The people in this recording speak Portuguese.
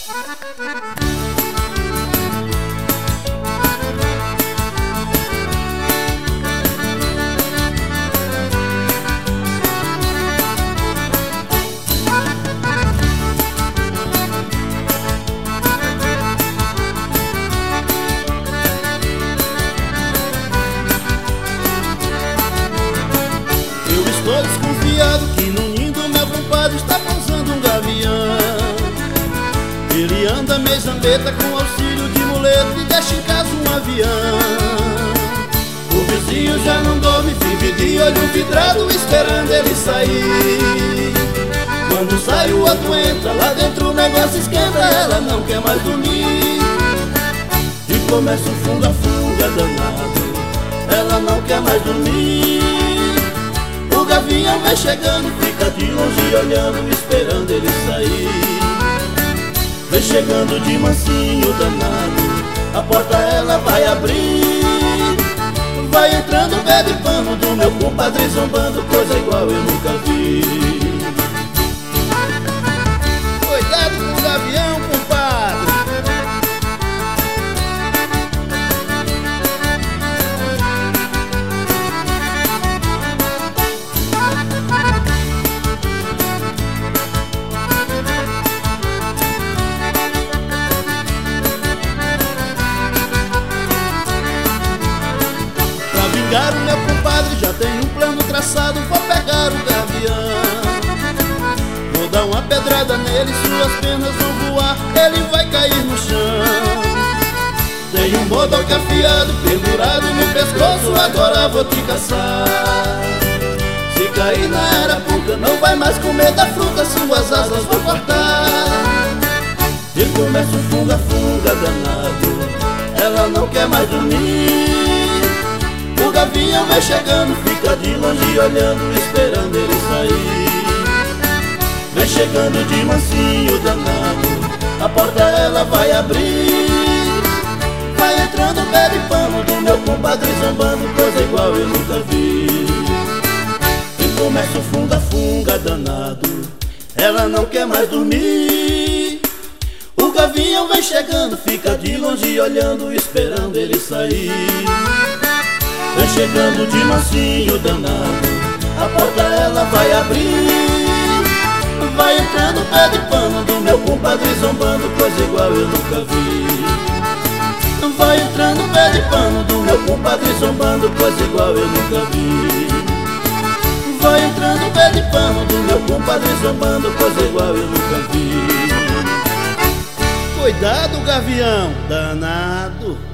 Estou desconfiado que no ninho do meu compadre está pousando um gavião. Ele anda meia-zambeta com auxílio de muleta e deixa em casa um avião. O vizinho já não dorme, vive de olho vidrado esperando ele sair. Quando sai o outro entra, lá dentro o negócio esquenta, ela não quer mais dormir. E começa o funga-funga danado, ela não quer mais dormir. O gavião vai chegando, fica de longe olhando, esperando ele sair. Vem chegando de mansinho danado, a porta ela vai abrir. Vai entrando o pé de pano do meu compadre zombando, coisa igual eu nunca vi. Cuidado com o gavião, compadre. O meu compadre já tem um plano traçado, vou pegar o gavião. Vou dar uma pedrada nele, suas penas vão voar, ele vai cair no chão. Tem um bodoque afiado, pendurado no pescoço, agora vou te caçar. Se cair na arapuca, não vai mais comer da fruta, suas asas vou cortar. E começa o funga-funga danado, ela não quer mais dormir. O gavião vai chegando, fica de longe olhando, esperando ele sair. Vem chegando de mansinho danado, a porta ela vai abrir. Vai entrando o pé de pano do meu compadre zombando, coisa igual eu nunca vi. E começa o funga-funga danado, ela não quer mais dormir. O gavião vai chegando, fica de longe olhando, esperando ele sair. Vem chegando de mansinho danado, a porta ela vai abrir. Vai entrando o pé de pano do meu compadre zombando, coisa igual eu nunca vi. Vai entrando o pé de pano do meu compadre zombando, coisa igual eu nunca vi. Vai entrando o pé de pano do meu compadre zombando, coisa igual eu nunca vi. Cuidado, gavião danado.